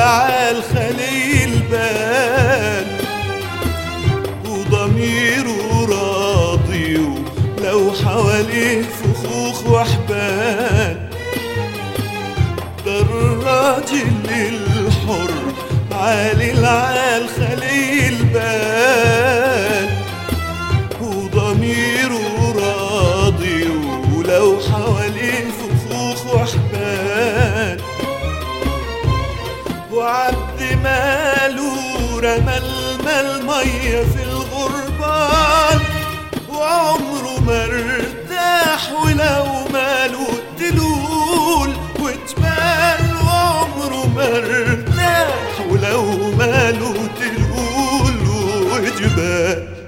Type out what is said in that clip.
عالخلي البال، وضميره راضي ولو حواليه فخوخ وحبال. ده الراجل الحر عالي العالخلي البال، وضميره راضي ولو حواليه فخوخ وحبال. وعبد ماله رمى المية في الغربان، وعمره ما ارتاح ولو ماله الدلول واتبال. وعمره ما ارتاح ولو ماله دلول وجبال.